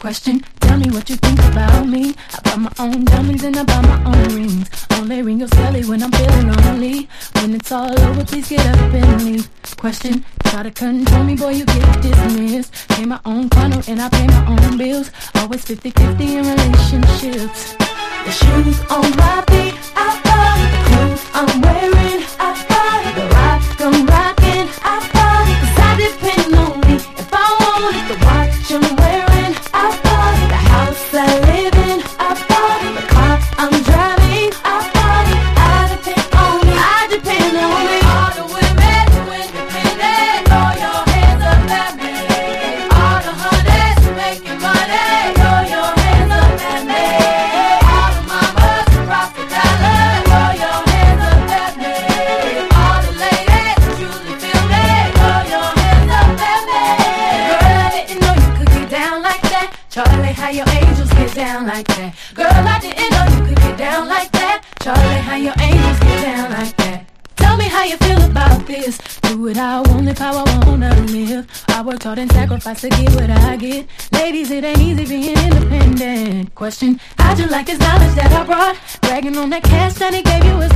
Question, tell me what you think about me. I buy my own diamonds and I buy my own rings. Only ring your celly when I'm feeling lonely. When it's all over, please get up and leave. Question, try to control me, boy, you get dismissed. Pay my own condo and I pay my own bills. Always 50-50 in relationships. The shoes on my feet, I buy. The clothes I'm wearing, I buy. The rock I'm rocking, I buy. 'Cause I depend on me. If I want it, the watch I'm wearing, I buy. The house I live in, I buy. The car I'm driving, I buy. I depend on me, I depend on me. All the women who independent, throw your hands up at me. All the honeys who making money, throw your hands up at me. All the mamas who rock the dollar, throw your hands up at me. All the ladies who truly feel me, throw your hands up at me. Girl, I didn't know you could get down like that. Charlie, how your angels get down like that. Girl, I didn't know you could get down like that. Charlie, how your angels get down like that. Tell me how you feel about this. Do it how I want, live how I wanna live. I worked hard and sacrificed to get what I get. Ladies, it ain't easy being independent. Question, how'd you like this knowledge that I brought? Bragging on that cash that he gave you is